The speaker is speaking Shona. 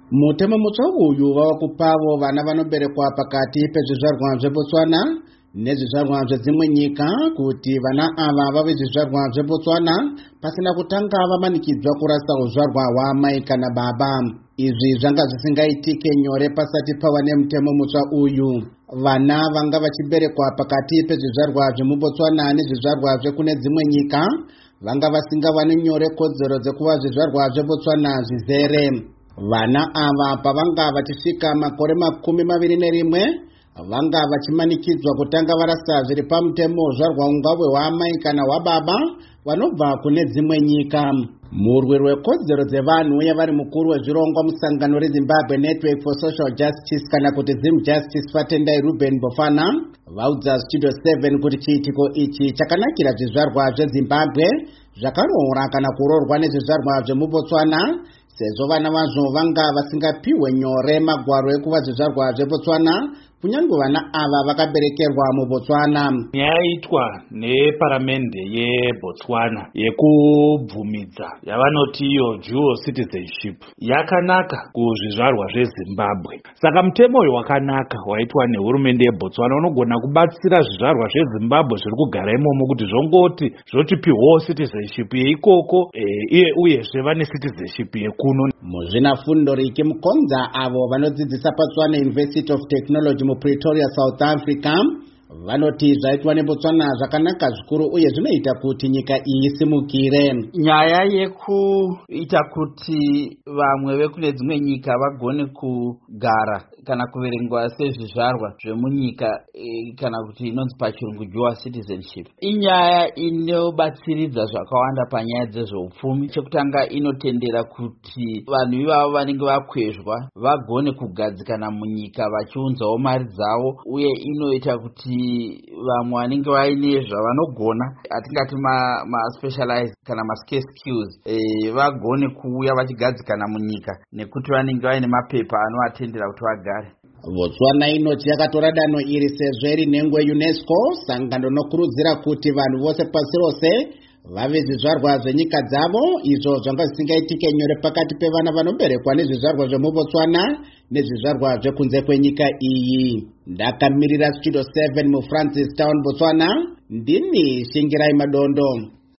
Mutemo mutsva uyu wava kupavo vana vanoberekwa pakati pezvizvarwa zveBotswana nezvizvarwa zvedzimwe nyika kuti vana ava vave zvizvarwa zveBotswana pasina kutanga vamanikidzwa kurasa uzvarwa hwaamai kana baba. Izvi zvanga zvisingaitike nyore pasati pava nemutemo mutsva uyu. Vana vanga vachiberekwa pakati pezvizvarwa zvemuBotswana nezvizvarwa zvekune dzimwe nyika vanga vasingawani nyore kodzero dzekuva zvizvarwa zveBotswana zvizere. Vana ava pavanga vachisvika makore 21 vanga vachimanikidzwa kutanga varasa zviri pamutemo uzvarwa ungave hwaamai kana hwababa vanobva kune dzimwe nyika. Murwi rwekodzero dzevanhu uye vari mukuru wezvirongwa musangano reZimbabwe Network for Social Justice kana kuti Zim Justice Fatendai Ruben Bofana vaudza Studio 7 kuti chiitiko ichi chakanakira zvizvarwa zveZimbabwe zvakaroora kana kuroorwa nezvizvarwa zvemuBotswana sezvo vana vazvo vanga vasingapiwe nyore magwaro ekuva zvizvarwa zveBotswana kunyange vana ava vakaberekerwa muBotswana. Yaitwa neparamende yeBotswana yekubvumidza yavanoti iyo dual citizenship yakanaka kuzvizvarwa zveZimbabwe. Saka mutemo uyu wakanaka waitwa nehurumende yeBotswana unogona kubatsira zvizvarwa zveZimbabwe zviri kugara imomo kuti zvongoti zvotipiwawo citizenship yeikoko uyezve vane citizenship yekuno. Muzvinafundo Riki Mukonza avo vanodzidzisa paTswana University of Technology Pretoria, South Africa vanoti zvaitwa neBotswana zvakanaka zvikuru uye zvinoita kuti nyika iyi isimukire. Nyaya yekuita kuti vamwe vekune dzimwe nyika vagone kugara kana kuverengwa sezvizvarwa zvemunyika kana kuti inonzi pachirungu dual citizenship inyaya inobatsiridza zvakawanda panyaya dzezveupfumi. Chekutanga inotendera kuti vanhu ivavo vanenge vakwezva vagone kugadzikana munyika vachiunzawo mari dzavo, uye inoita kuti vamwe vanenge vaine zvavanogona atingati specialized kana scarce skills vagone kuuya vachigadzikana munyika nekuti vanenge vaine mapepa anovatendera kuti vagare. Botswana inoti yakatora danho iri sezvo iri nhengo UNESCO, sangano rinokurudzira kuti vanhu vose pasi rose vave zvizvarwa zvenyika dzavo, izvo zvanga zvisingaitike nyore pakati pevana vanoberekwa nezvizvarwa zvemuBotswana nezvizvarwa zvekunze kwenyika iyi. Ndakamirira Studio 7 muFrancis Town, Botswana. Ndini Shingirai Madondo.